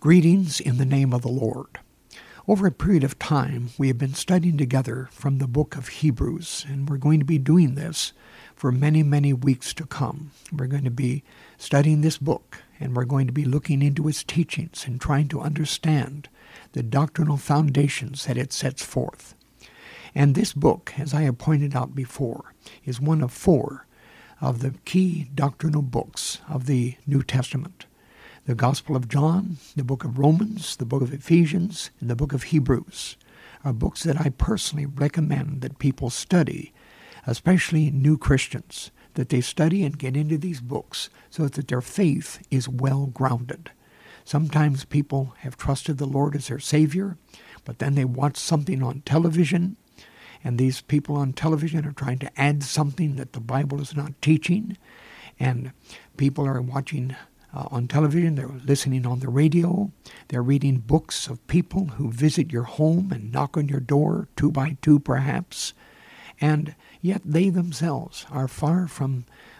Greetings in the name of the Lord. Over a period of time, we have been studying together from the book of Hebrews, and we're going to be doing this for many, many weeks to come. We're going to be studying this book, and we're going to be looking into its teachings and trying to understand the doctrinal foundations that it sets forth. And this book, as I have pointed out before, is one of 4 of the key doctrinal books of the New Testament. The Gospel of John, the book of Romans, the book of Ephesians, and the book of Hebrews are books that I personally recommend that people study, especially new Christians, that they study and get into these books so that their faith is well grounded. Sometimes people have trusted the Lord as their Savior, but then they watch something on television, and these people on television are trying to add something that the Bible is not teaching, and people are watching on television, they're listening on the radio, they're reading books of people who visit your home and knock on your door, 2 by 2 perhaps, and yet they themselves are far from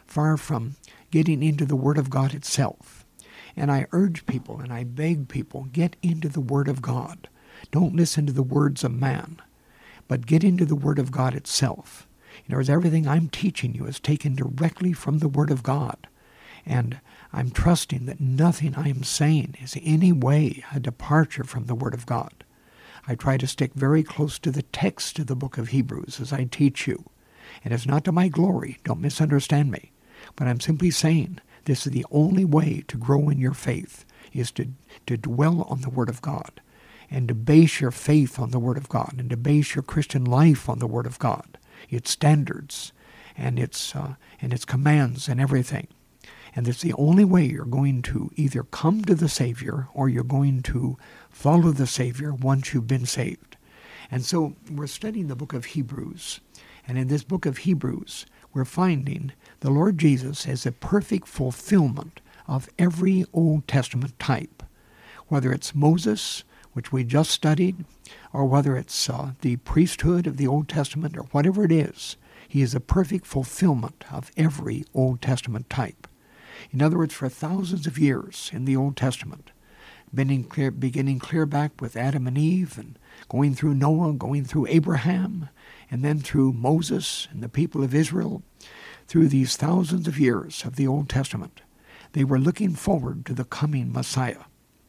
getting into the Word of God itself. And I urge people and I beg people, get into the Word of God. Don't listen to the words of man, but get into the Word of God itself. In other words, everything I'm teaching you is taken directly from the Word of God. And I'm trusting that nothing I am saying is in any way a departure from the Word of God. I try to stick very close to the text of the book of Hebrews as I teach you. And it's not to my glory, don't misunderstand me. But I'm simply saying this is the only way to grow in your faith, is to dwell on the Word of God, and to base your faith on the Word of God, and to base your Christian life on the Word of God, its standards, and its commands and everything. And it's the only way you're going to either come to the Savior or you're going to follow the Savior once you've been saved. And so we're studying the book of Hebrews. And in this book of Hebrews, we're finding the Lord Jesus as a perfect fulfillment of every Old Testament type. Whether it's Moses, which we just studied, or whether it's the priesthood of the Old Testament, or whatever it is, he is a perfect fulfillment of every Old Testament type. In other words, for thousands of years in the Old Testament, beginning clear back with Adam and Eve, and going through Noah, going through Abraham, and then through Moses and the people of Israel, through these thousands of years of the Old Testament, they were looking forward to the coming Messiah.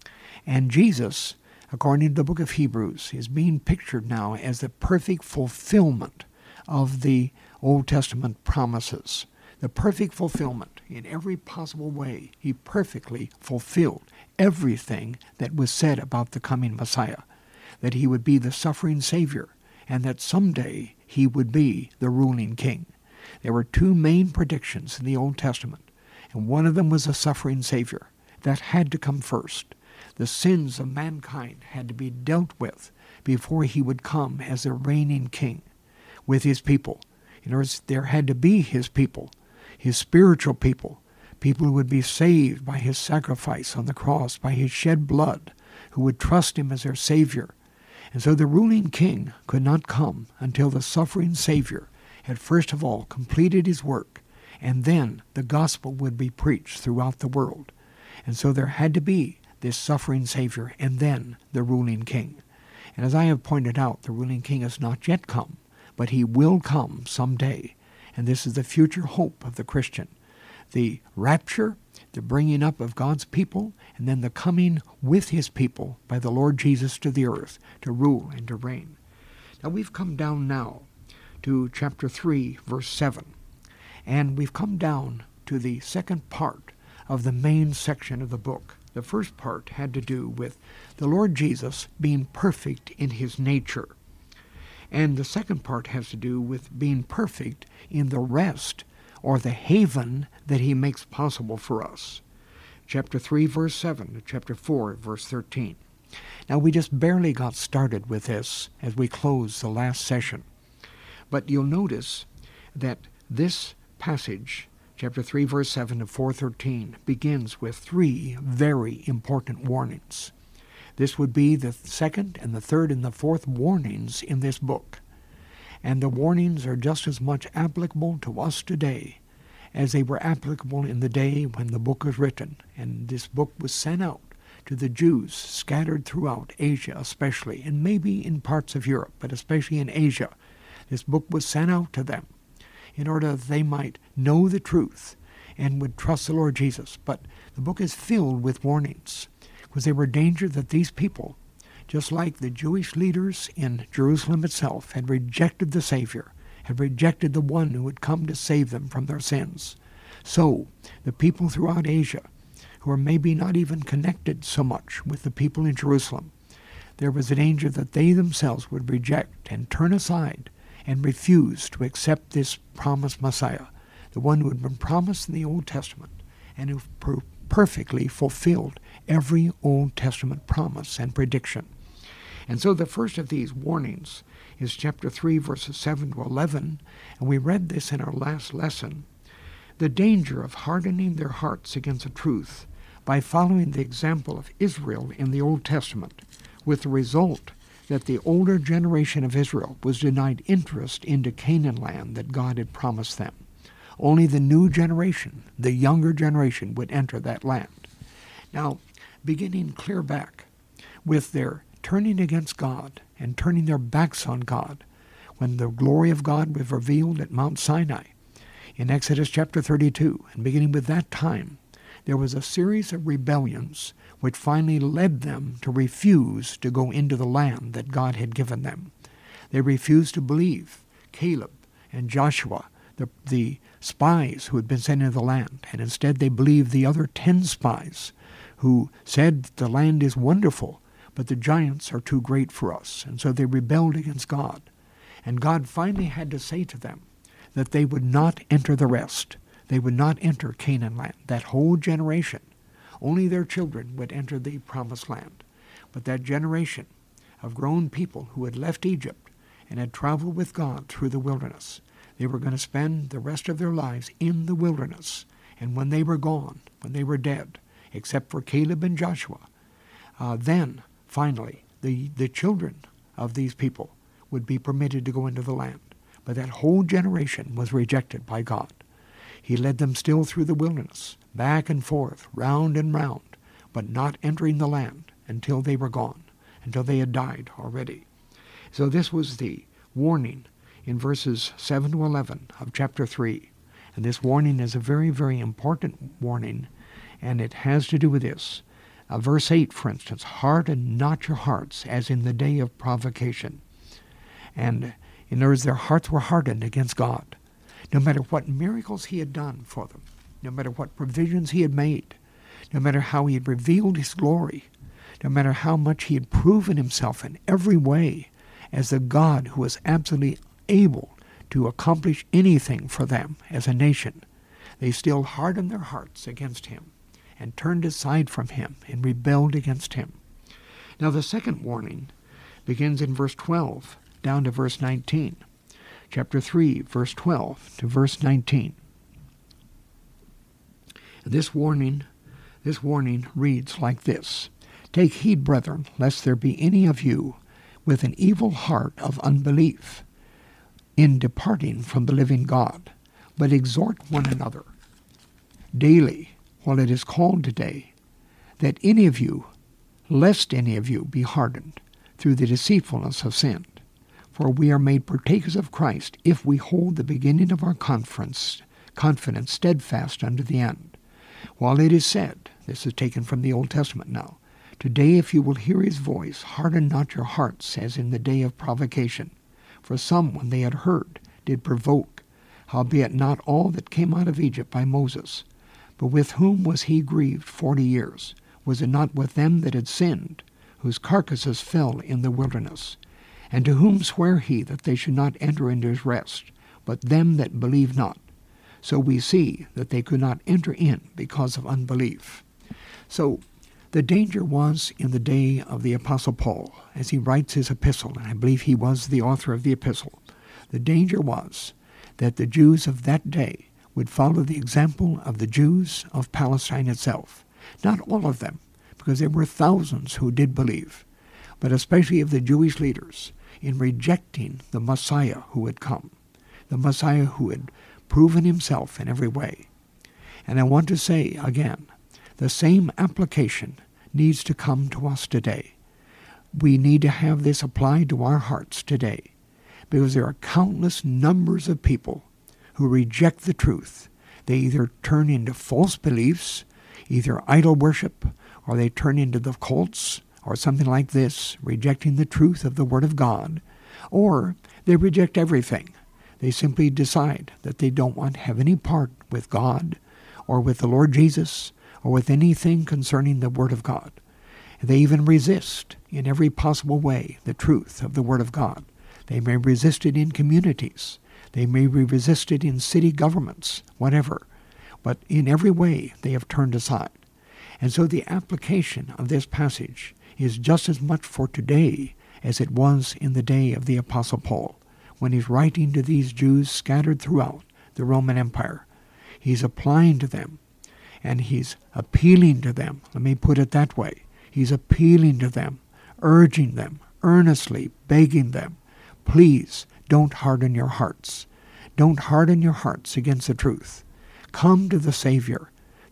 And Jesus, according to the book of Hebrews, is being pictured now as the perfect fulfillment of the Old Testament promises. The perfect fulfillment in every possible way. He perfectly fulfilled everything that was said about the coming Messiah, that he would be the suffering Savior, and that someday he would be the ruling king. There were 2 main predictions in the Old Testament, and one of them was a suffering Savior. That had to come first. The sins of mankind had to be dealt with before he would come as a reigning king with his people. In other words, there had to be his people, his spiritual people who would be saved by his sacrifice on the cross, by his shed blood, who would trust him as their Savior. And so the ruling king could not come until the suffering Savior had first of all completed his work, and then the gospel would be preached throughout the world. And so there had to be this suffering Savior, and then the ruling king. And as I have pointed out, the ruling king has not yet come, but he will come someday. And this is the future hope of the Christian. The rapture, the bringing up of God's people, and then the coming with his people by the Lord Jesus to the earth to rule and to reign. Now we've come down now to chapter 3, verse 7. And we've come down to the second part of the main section of the book. The first part had to do with the Lord Jesus being perfect in his nature. And the second part has to do with being perfect in the rest or the haven that he makes possible for us. Chapter 3, verse 7 to chapter 4, verse 13. Now we just barely got started with this as we close the last session. But you'll notice that this passage, chapter 3, verse 7 to 4:13, begins with 3 very important warnings. This would be the second and the third and the fourth warnings in this book. And the warnings are just as much applicable to us today as they were applicable in the day when the book was written and this book was sent out to the Jews scattered throughout Asia especially, and maybe in parts of Europe, but especially in Asia. This book was sent out to them in order that they might know the truth and would trust the Lord Jesus. But the book is filled with warnings, because there were danger that these people, just like the Jewish leaders in Jerusalem itself, had rejected the Savior, had rejected the one who would come to save them from their sins. So the people throughout Asia, who are maybe not even connected so much with the people in Jerusalem, there was a danger that they themselves would reject and turn aside and refuse to accept this promised Messiah, the one who had been promised in the Old Testament and who perfectly fulfilled every Old Testament promise and prediction. And so the first of these warnings is chapter 3, verses 7 to 11, and we read this in our last lesson. The danger of hardening their hearts against the truth by following the example of Israel in the Old Testament, with the result that the older generation of Israel was denied interest into Canaan land that God had promised them. Only the new generation, the younger generation, would enter that land. Now, beginning clear back with their turning against God and turning their backs on God, when the glory of God was revealed at Mount Sinai in Exodus chapter 32, and beginning with that time, there was a series of rebellions which finally led them to refuse to go into the land that God had given them. They refused to believe Caleb and Joshua, the spies who had been sent into the land, and instead they believed the other 10 spies who said the land is wonderful, but the giants are too great for us. And so they rebelled against God. And God finally had to say to them that they would not enter the rest. They would not enter Canaan land. That whole generation, only their children would enter the promised land. But that generation of grown people who had left Egypt and had traveled with God through the wilderness, they were going to spend the rest of their lives in the wilderness. And when they were gone, when they were dead, except for Caleb and Joshua, then finally the children of these people would be permitted to go into the land. But that whole generation was rejected by God. He led them still through the wilderness, back and forth, round and round, but not entering the land until they were gone, until they had died already. So this was the warning in verses 7 to 11 of chapter 3. And this warning is a very, very important warning, and it has to do with this. Verse 8, for instance, harden not your hearts as in the day of provocation. And in other words, their hearts were hardened against God. No matter what miracles he had done for them, no matter what provisions he had made, no matter how he had revealed his glory, no matter how much he had proven himself in every way as the God who was absolutely able to accomplish anything for them as a nation, they still hardened their hearts against him and turned aside from him and rebelled against him. Now the second warning begins in verse 12 down to verse 19. Chapter 3, verse 12 to verse 19. This warning reads like this. Take heed, brethren, lest there be any of you with an evil heart of unbelief in departing from the living God, but exhort one another daily while it is called today, that lest any of you be hardened through the deceitfulness of sin. For we are made partakers of Christ if we hold the beginning of our confidence steadfast unto the end. While it is said, this is taken from the Old Testament now, today if you will hear his voice, harden not your hearts as in the day of provocation. For some, when they had heard, did provoke, howbeit not all that came out of Egypt by Moses. But with whom was he grieved 40 years? Was it not with them that had sinned, whose carcasses fell in the wilderness? And to whom sware he that they should not enter into his rest, but them that believe not? So we see that they could not enter in because of unbelief. So the danger was in the day of the Apostle Paul, as he writes his epistle, and I believe he was the author of the epistle. The danger was that the Jews of that day would follow the example of the Jews of Palestine itself. Not all of them, because there were thousands who did believe, but especially of the Jewish leaders, in rejecting the Messiah who had come, the Messiah who had proven himself in every way. And I want to say again, the same application needs to come to us today. We need to have this applied to our hearts today, because there are countless numbers of people who reject the truth. They either turn into false beliefs, either idol worship, or they turn into the cults, or something like this, rejecting the truth of the Word of God, or they reject everything. They simply decide that they don't want to have any part with God, or with the Lord Jesus, or with anything concerning the Word of God. They even resist in every possible way the truth of the Word of God. They may resist it in communities. They may be resisted in city governments, whatever. But in every way they have turned aside. And so the application of this passage is just as much for today as it was in the day of the Apostle Paul, when he's writing to these Jews scattered throughout the Roman Empire. He's applying to them, and he's appealing to them. Let me put it that way. He's appealing to them, urging them, earnestly begging them, please don't harden your hearts. Don't harden your hearts against the truth. Come to the Savior,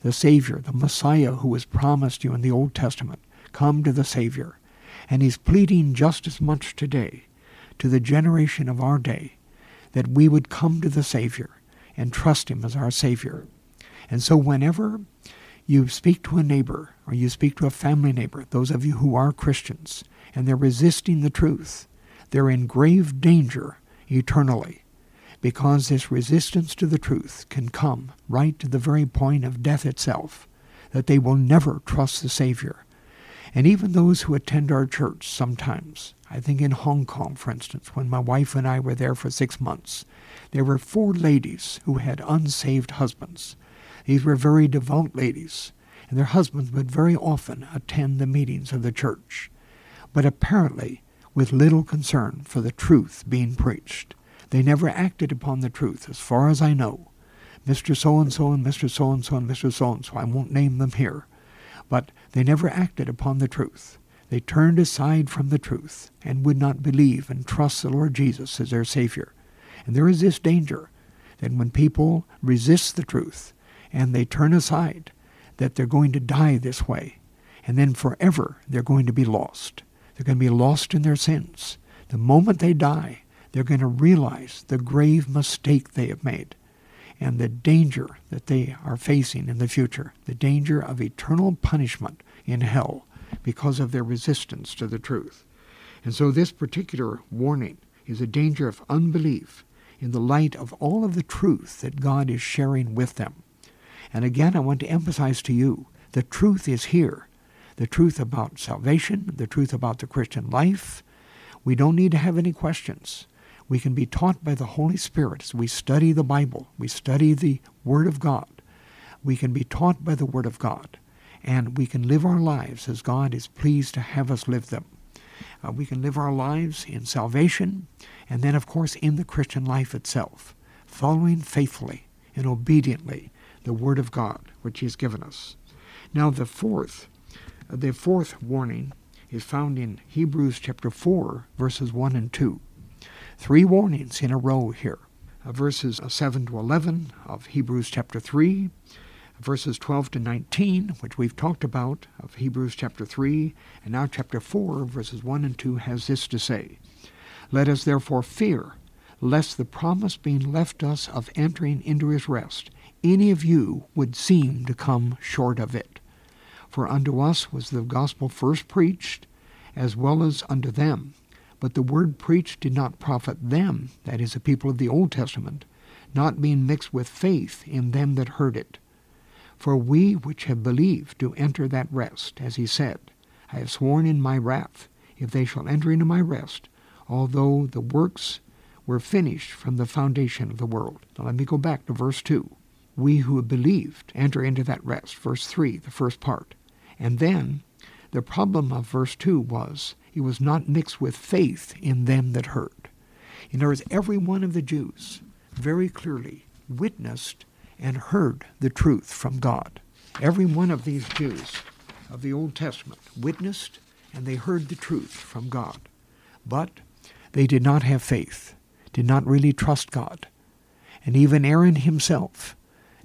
the Messiah who was promised you in the Old Testament. Come to the Savior. And he's pleading just as much today to the generation of our day that we would come to the Savior and trust him as our Savior. And so whenever you speak to a neighbor or you speak to a family neighbor, those of you who are Christians, and they're resisting the truth, they're in grave danger eternally, because this resistance to the truth can come right to the very point of death itself, that they will never trust the Savior. And even those who attend our church sometimes, I think in Hong Kong, for instance, when my wife and I were there for 6 months, there were 4 ladies who had unsaved husbands. These were very devout ladies, and their husbands would very often attend the meetings of the church, but apparently with little concern for the truth being preached. They never acted upon the truth, as far as I know. Mr. So-and-so and Mr. So-and-so and Mr. So-and-so, I won't name them here, but they never acted upon the truth. They turned aside from the truth and would not believe and trust the Lord Jesus as their Savior. And there is this danger that when people resist the truth and they turn aside, that they're going to die this way, and then forever they're going to be lost. They're going to be lost in their sins. The moment they die, they're going to realize the grave mistake they have made and the danger that they are facing in the future, the danger of eternal punishment in hell because of their resistance to the truth. And so this particular warning is a danger of unbelief in the light of all of the truth that God is sharing with them. And again, I want to emphasize to you, the truth is here. The truth about salvation, the truth about the Christian life. We don't need to have any questions. We can be taught by the Holy Spirit as we study the Bible. We study the Word of God. We can be taught by the Word of God. And we can live our lives as God is pleased to have us live them. We can live our lives in salvation, and then, of course, in the Christian life itself, following faithfully and obediently the Word of God, which He has given us. Now, the fourth warning is found in Hebrews chapter 4, verses 1 and 2. 3 warnings in a row here. Verses 7 to 11 of Hebrews chapter 3, verses 12 to 19, which we've talked about, of Hebrews chapter 3, and now chapter 4, verses 1 and 2 has this to say, "Let us therefore fear, lest the promise being left us of entering into his rest, any of you would seem to come short of it. For unto us was the gospel first preached, as well as unto them. But the word preached did not profit them," that is, the people of the Old Testament, "not being mixed with faith in them that heard it. For we which have believed do enter that rest, as he said, I have sworn in my wrath, if they shall enter into my rest, although the works were finished from the foundation of the world." Now let me go back to verse 2. We who have believed enter into that rest. Verse 3, the first part. And then the problem of verse 2 was, it was not mixed with faith in them that heard. In other words, every one of the Jews very clearly witnessed and heard the truth from God. Every one of these Jews of the Old Testament witnessed and they heard the truth from God. But they did not have faith, did not really trust God. And even Aaron himself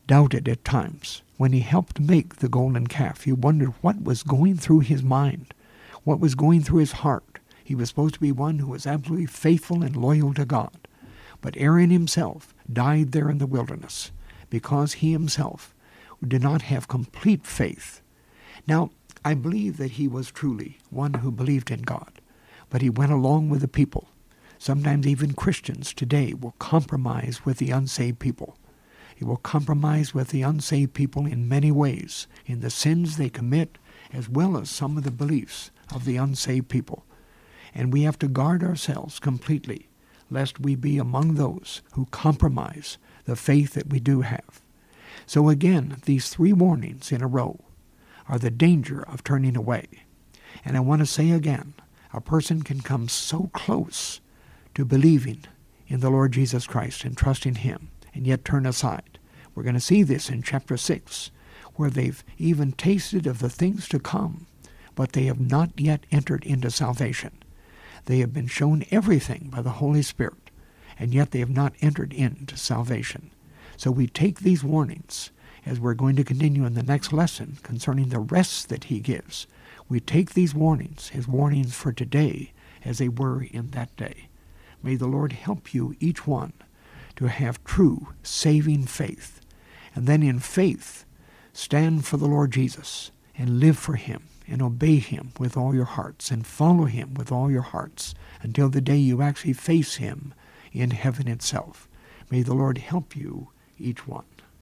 doubted at times. When he helped make the golden calf, he wondered what was going through his mind, what was going through his heart. He was supposed to be one who was absolutely faithful and loyal to God. But Aaron himself died there in the wilderness because he himself did not have complete faith. Now, I believe that he was truly one who believed in God, but he went along with the people. Sometimes even Christians today will compromise with the unsaved people. He will compromise with the unsaved people in many ways, in the sins they commit, as well as some of the beliefs of the unsaved people. And we have to guard ourselves completely, lest we be among those who compromise the faith that we do have. So again, these 3 warnings in a row are the danger of turning away. And I want to say again, a person can come so close to believing in the Lord Jesus Christ and trusting him, and yet turn aside. We're going to see this in chapter 6, where they've even tasted of the things to come, but they have not yet entered into salvation. They have been shown everything by the Holy Spirit, and yet they have not entered into salvation. So we take these warnings, as we're going to continue in the next lesson concerning the rest that he gives. We take these warnings, his warnings for today, as they were in that day. May the Lord help you, each one, to have true saving faith, and then in faith stand for the Lord Jesus and live for him and obey him with all your hearts and follow him with all your hearts until the day you actually face him in heaven itself. May the Lord help you, each one.